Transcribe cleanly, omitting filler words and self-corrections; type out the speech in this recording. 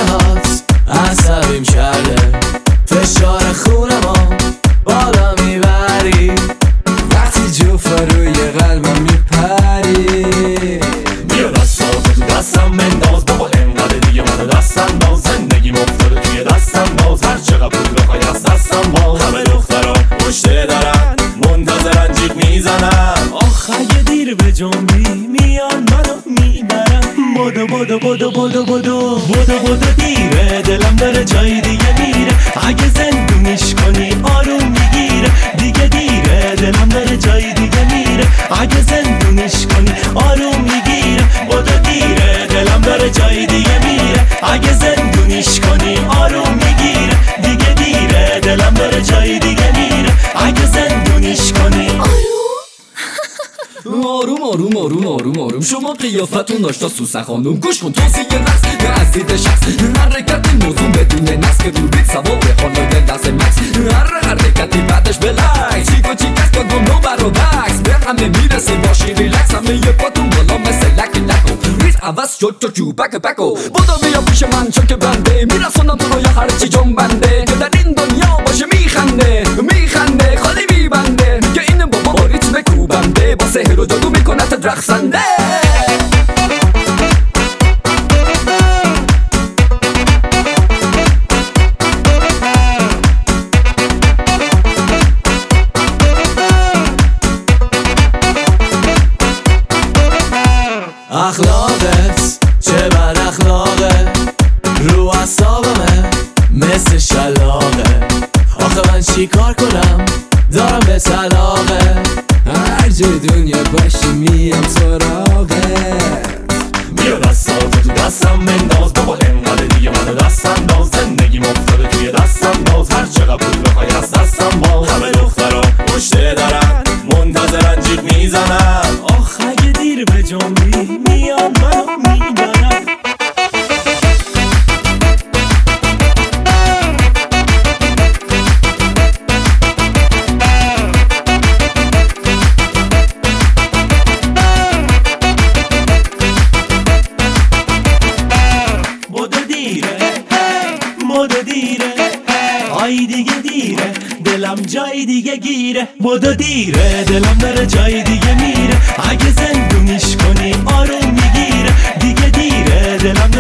هات عصبیم کرده، فشار خونمو بالا میبری وقتی جوفا روی قلبم میپری. بیا دستاتو تو دستم بنداز بابا، انقدر دیگه منو دستم باز، زندگیم افتاده توی دستم باز، هر چقدر پول بخوای از دستم باز. همه دخترا پشت درن منتظرن جیغ میزنن، آخ اگه دیر به جنبی میان منو میبرن. بدو بدو بدو بدو بدو بدو بدو دیره، دلم داره جای دیگه میره، اگه زندونیش کنی آروم میگیره. دیگه دیره دلم داره جای دیگه میره، اگه زندونیش کنی آروم میگیره. بدو دیره دلم داره جای دیگه میره، اگه زندونیش کنی آروم میگیره. دیگه دیره دلم داره جای دیگه میره، اگه زندونیش کنی آروم آروم آروم آروم آروم شما قیافتون داشتا سوسن خانوم. گوش کن توصیه رقص از دید شخص، حرکت موضوع بدون نقص که رو بیت سوار خانای دست مکس. هر حرکتی بعدش بلکس، چیکو چیکس با گمنو برادکس، به همه میرسیم باشی ریلکس. همه یه پاتون بالا مثل لک لکو، ریز عوض شد تو جو بک بکو. بودو بیا پیش من چون که بنده میرسونم تو رو یا هرچی جنبنده، که در این دنیا باشه میخنده میخنده خالی میبنده، که این بابا با ریتم کوبنده با سحر و جادو میکنه تا رقصنده. اخلاقت چه بد اخلاقه، رو اعصابمه مثل شلاقه. آخه من چی کار کنم دارم به طلاقه، هر جای دنیا باشی میام سراغت. بیا دستاتو تو دستم بنداز بابا، انقدر دیگه منو دستم باز، زندگیم افتاده توی دستم باز، هر چقدر پول بخوای از دستم باز. همه دخترا پشت درن منتظرن جیغ میزنن، آخ اگه دیر به جنبی میان منو میبرن. بدو دیره آی دیگه دیره، دلم جای دیگه گیره. بدو دیره دلم داره جای دیگه میره، اگه زندونیش کنی آروم میگیره. دیگه دیره دلم